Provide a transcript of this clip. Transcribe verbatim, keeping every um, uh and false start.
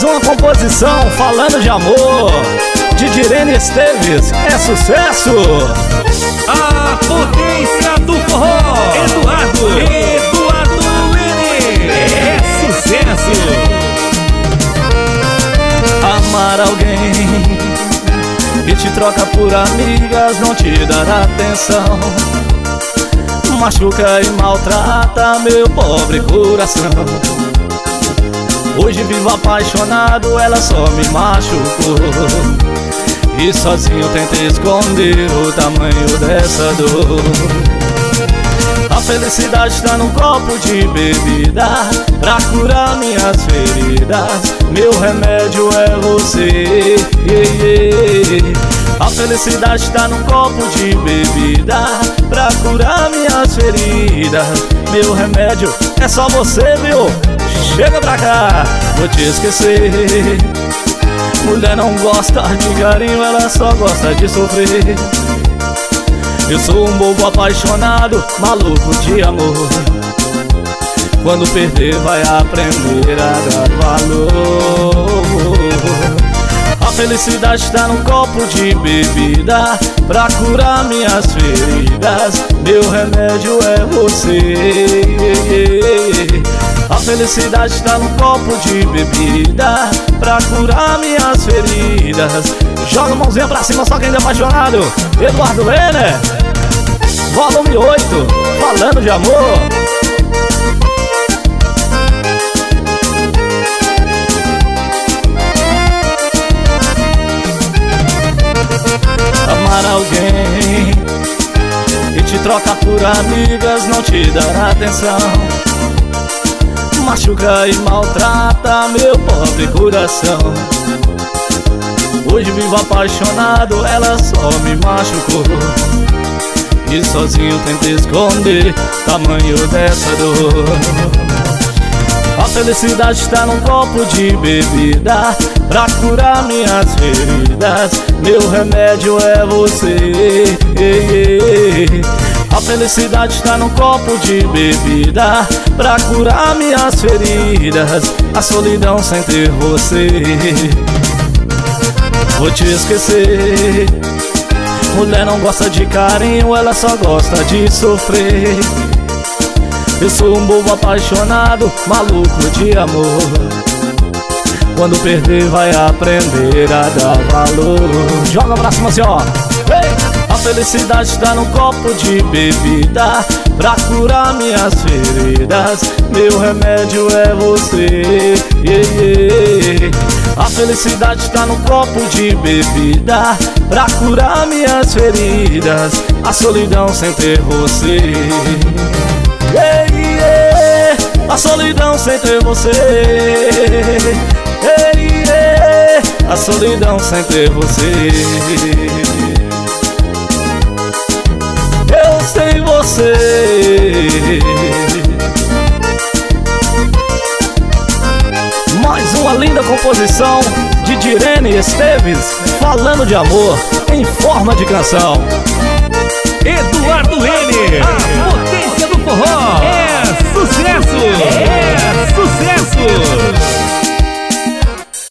uma composição falando de amor, de Direne Esteves, é sucesso. A potência do forró, Eduardo, Eduardo Lene, é sucesso. Amar alguém que te troca por amigas, não te dará atenção, machuca e maltrata meu pobre coração. Hoje vivo apaixonado, ela só me machucou, e sozinho tento esconder o tamanho dessa dor. A felicidade está num copo de bebida pra curar minhas feridas, meu remédio é você. A felicidade está num copo de bebida pra curar minhas feridas, meu remédio é só você, viu? Chega pra cá, vou te esquecer. Mulher não gosta de carinho, ela só gosta de sofrer. Eu sou um bobo apaixonado, maluco de amor. Quando perder vai aprender a dar valor. A felicidade está num copo de bebida pra curar minhas feridas, meu remédio é você. A felicidade está num copo de bebida pra curar minhas feridas. Joga a mãozinha pra cima, só quem é apaixonado. Eduardo Lene, volume oito, falando de amor. Amar alguém que te troca por amigas, não te dará atenção, machuca e maltrata meu pobre coração. Hoje vivo apaixonado, ela só me machucou, e sozinho tento esconder tamanho dessa dor. A felicidade está num copo de bebida pra curar minhas feridas, meu remédio é você. A felicidade está num copo de bebida pra curar minhas feridas, a solidão sem ter você. Vou te esquecer. Mulher não gosta de carinho, ela só gosta de sofrer. Eu sou um bobo apaixonado, maluco de amor. Quando perder vai aprender a dar valor. Joga pra cima assim, ó. Ei! A felicidade está num copo de bebida pra curar minhas feridas, meu remédio é você. Yeah, yeah. A felicidade está num copo de bebida pra curar minhas feridas, a solidão sem ter você. Yeah, yeah. A solidão sem ter você. Yeah, yeah. A solidão sem ter você. Eu sem você. Mais uma linda composição de Direne Esteves, falando de amor em forma de canção. Eduardo Lene, a potência do forró, é sucesso!